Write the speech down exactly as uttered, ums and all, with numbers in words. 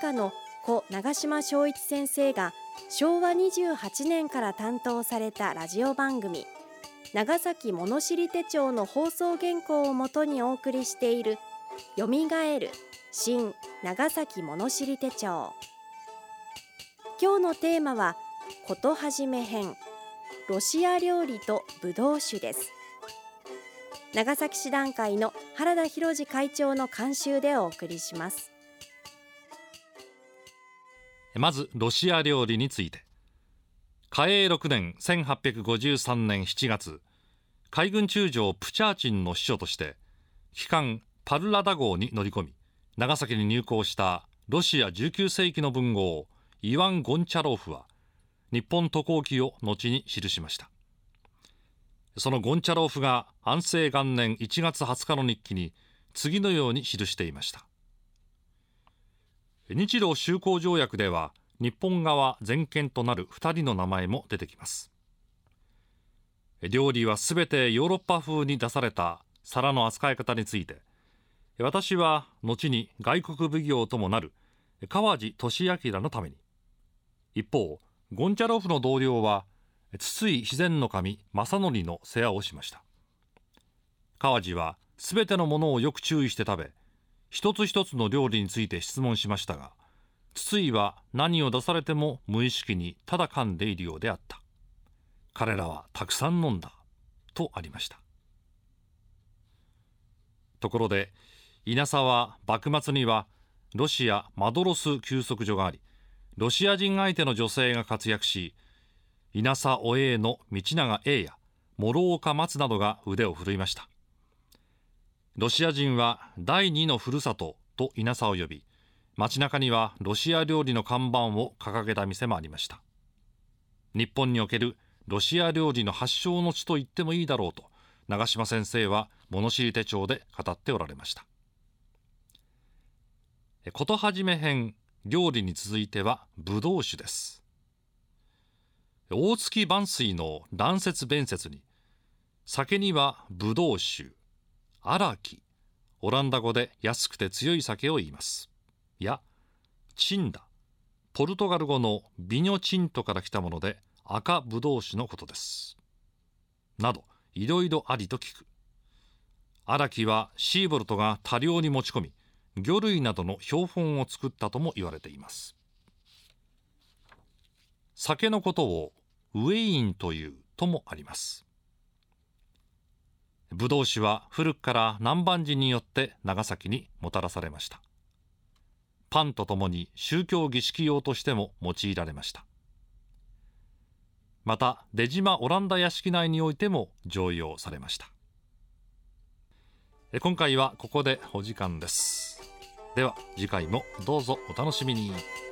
科の故長島昭一先生がしょうわにじゅうはちねんから担当されたラジオ番組長崎物知り手帳の放送原稿をもとにお送りしているよみがえる新長崎物知り手帳。今日のテーマはことはじめ編、ロシア料理とぶどう酒です。長崎市団会の原田博二会長の監修でお送りします。 まずロシア料理について、嘉永ろくねんせんはっぴゃくごじゅうさんねんしちがつ、海軍中将プチャーチンの秘書として旗艦パルラダ号に乗り込み、長崎に入港したロシアじゅうきゅうせいきの文豪イワン・ゴンチャローフは日本渡航記を後に記しました。そのゴンチャローフが安政元年いちがつはつかの日記に次のように記していました。日露修好条約では日本側全権となるふたりの名前も出てきます。料理はすべてヨーロッパ風に出された皿の扱い方について、私は後に外国奉行ともなる川路俊明のために、一方ゴンチャロフの同僚は筒井自然の神正則の世話をしました。川路はすべてのものをよく注意して食べ、一つ一つの料理について質問しましたが、筒井は何を出されても無意識にただ噛んでいるようであった。彼らはたくさん飲んだとありました。ところで稲沢幕末にはロシアマドロス休息所があり、ロシア人相手の女性が活躍し、稲佐お栄の道長栄や諸岡松などが腕を振るいました。ロシア人は第二のふるさとと稲佐を呼び、街中にはロシア料理の看板を掲げた店もありました。日本におけるロシア料理の発祥の地と言ってもいいだろうと長島先生は物知り手帳で語っておられました。ことはじめ編、料理に続いてはぶどう酒です。大月万水の乱説弁説に、酒にはぶどう酒、荒木、オランダ語で安くて強い酒を言います。や、チンダ、ポルトガル語のビニョチントから来たもので赤ぶどう酒のことです。など、いろいろありと聞く。荒木はシーボルトが多量に持ち込み、魚類などの標本を作ったとも言われています。酒のことをウェインというともあります。ぶどう酒は古くから南蛮人によって長崎にもたらされました。パンとともに宗教儀式用としても用いられました。また出島オランダ屋敷内においても常用されました。今回はここでお時間です。では次回もどうぞお楽しみに。